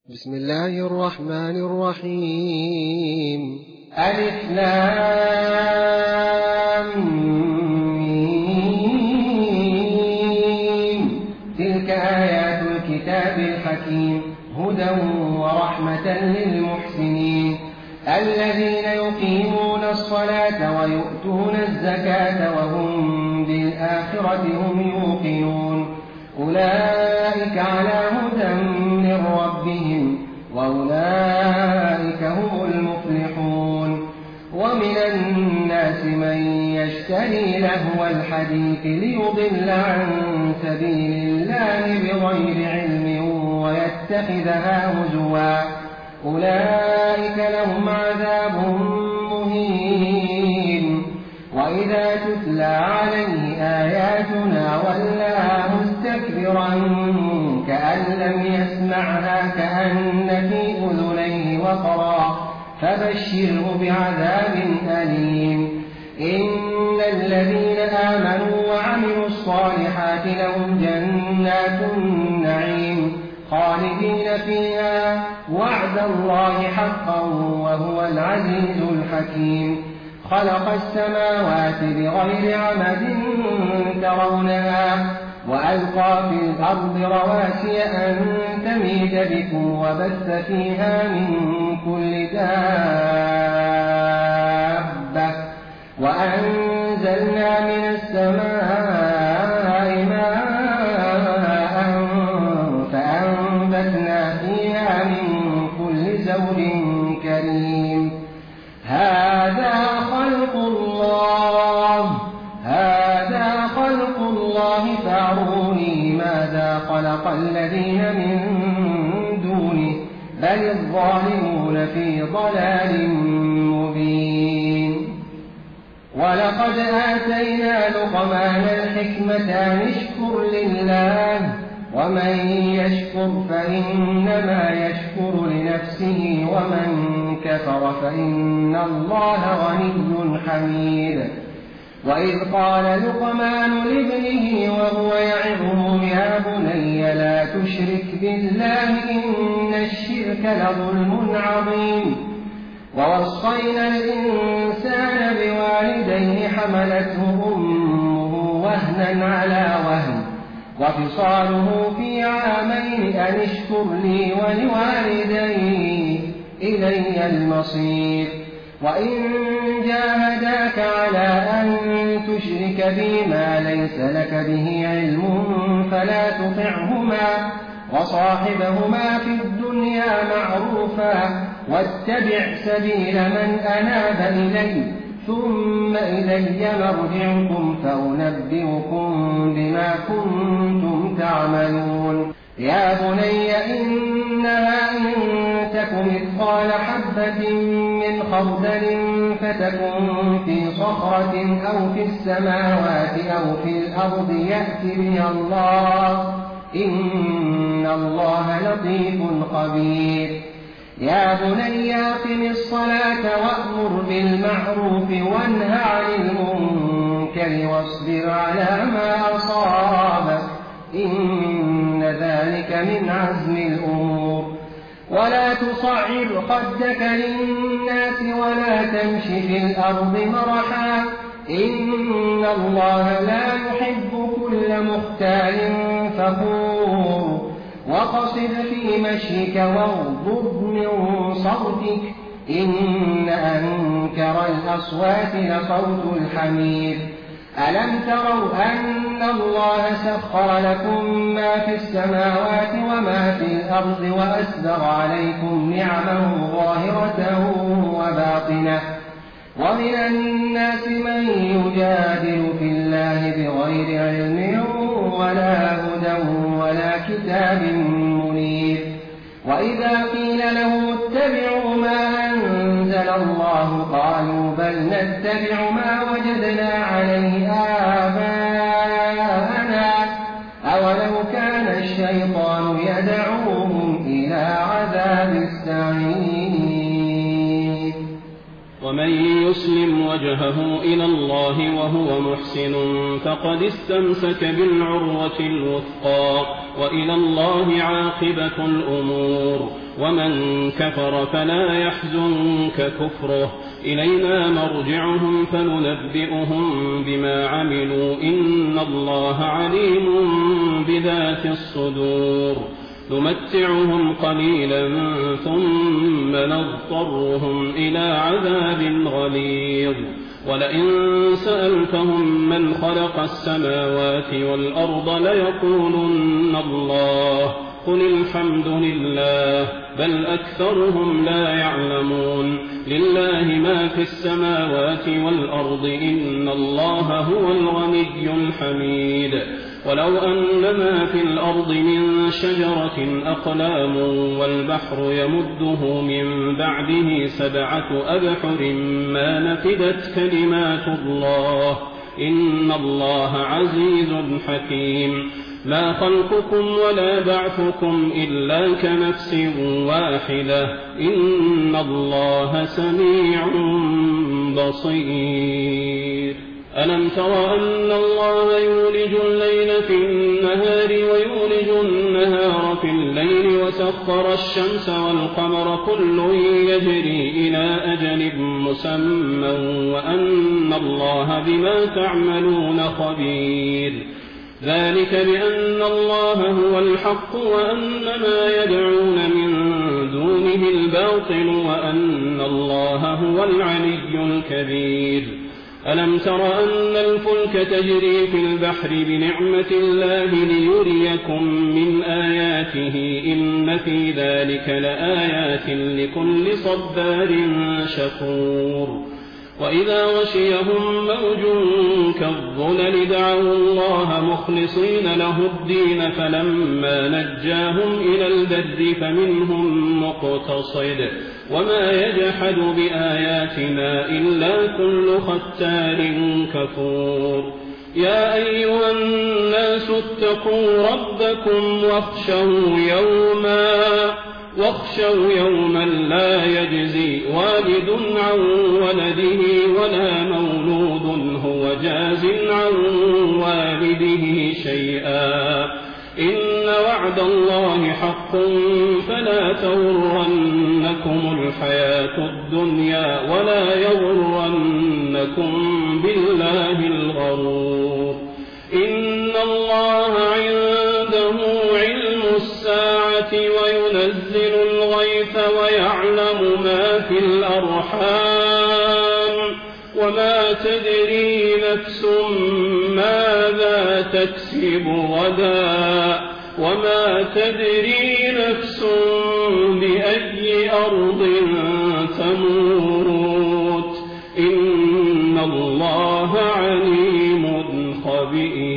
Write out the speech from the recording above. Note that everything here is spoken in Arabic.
بسم الله الرحمن الرحيم. ألف لام ميم. تلك آيات الكتاب الحكيم هدى ورحمة للمحسنين الذين يقيمون الصلاة ويؤتون الزكاة وهم بالآخرة هم يوقنون أولئك على هدى من ربهم وأولئك هم المفلحون. ومن الناس من يشتري لهو الحديث ليضل عن سبيل الله بغير علم ويتخذها هزوا أولئك لهم عذاب مهين. وإذا تتلى عليه آياتنا ولى مستكبرا كأن لم يسمعها كأن في أذنيه وقرا فبشره بعذاب أليم. إن الذين آمنوا وعملوا الصالحات لهم جنات النعيم خالدين فيها وعد الله حقا وهو العزيز الحكيم. خلق السماوات بغير عمد ترونها وألقى في الأرض رواسي أن تميد بكم وبث فيها من كل دابة وأنزلنا من السماء ماء فأنبتنا فيها من كل زوج كريم. هذا خلق الله فأروني ماذا خلق الذين من دونه بل الظالمون في ضلال مبين. ولقد آتينا لقمان الحكمة أن اشكر لله ومن يشكر فإنما يشكر لنفسه ومن كفر فإن الله غني حميد. وإذ قال لقمان لابنه وهو يعظه يا بني لا تشرك بالله إن الشرك لظلم عظيم. ووصينا الإنسان بوالديه حملته أمه وهنا على وهن وفصاله في عامين أن اشكر لي ولوالدي إلي المصير. وإن جاهداك على أن تشرك بي ما ليس لك به علم فلا تطعهما وصاحبهما في الدنيا معروفا واتبع سبيل من أناب إلي ثم إلي مرجعكم فأنبئكم بما كنتم تعملون. يا بني إنها إن تك مثقال حبة من خردل فتكن في صخرة أو في السماوات أو في الأرض يأت بها الله إن الله لطيف خبير. يا بني أقم الصلاة وأمر بالمعروف وانه عن المنكر واصبر على ما أصابك إن ذلك من عزم الأمور. ولا تصعر خدك للناس ولا تمش في الأرض مرحا إن الله لا يحب كل مختال فخور. وقصد في مشيك واغضض من صوتك إن أنكر الأصوات لصوت الحمير. ألم تروا أن الله سخر لكم ما في السماوات وما في الأرض وأسبغ عليكم نعمه ظاهرة وباطنة. ومن الناس من يجادل في الله بغير علم ولا هدى ولا كتاب منير. وإذا قيل لهم اتبعوا ما أنزل الله قالوا بل نتبع ما وجدنا عليه آباءنا أولو كان الشيطان يدعوهم إلى عذاب السعير. ومن يسلم وجهه إلى الله وهو محسن فقد استمسك بالعروة الوثقى وإلى الله عاقبة الأمور. ومن كفر فلا يحزنك كفره إلينا مرجعهم فننبئهم بما عملوا إن الله عليم بذات الصدور نمتعهم قليلا ثم نضطرهم إلى عذاب غليظ ولئن سألتهم من خلق السماوات والأرض ليقولن الله قل الحمد لله بل أكثرهم لا يعلمون لله ما في السماوات والأرض إن الله هو الغني الحميد ولو أن ما في الأرض من شجرة أقلام والبحر يمده من بعده 7 أبحر ما نفدت كلمات الله إن الله عزيز حكيم ما خلقكم ولا بعثكم إلا كنفس واحدة إن الله سميع بصير ألم تر أن الله يولج الليل في النهار ويولج النهار في الليل وسخر الشمس والقمر كل يجري إلى أجل مسمى وأن الله بما تعملون خبير ذلك بأن الله هو الحق وأن ما يدعون من دونه الباطل وأن الله هو العلي الكبير ألم تر أن الفلك تجري في البحر بنعمة الله ليريكم من آياته إن في ذلك لآيات لكل صبار شكور وإذا غشيهم موج كالظلل دعوا الله مخلصين له الدين فلما نجاهم إلى البر فمنهم مقتصد وما يجحد بآياتنا إلا كل ختار كفور يا أيها الناس اتقوا ربكم واخشوا يوما لا يجزي والد عن ولده ولا مولود هو جاز عن والده شيئا إن وعد الله حق فلا تغرنكم الحياة الدنيا ولا يغرنكم بالله الغرور إن الله عنده علم الساعة وينزل الغيث ويعلم ما في الأرحام وما تدري نفس ماذا تكسب غدا وما تدري نفس بأي أرض تموت إن الله عليم خبير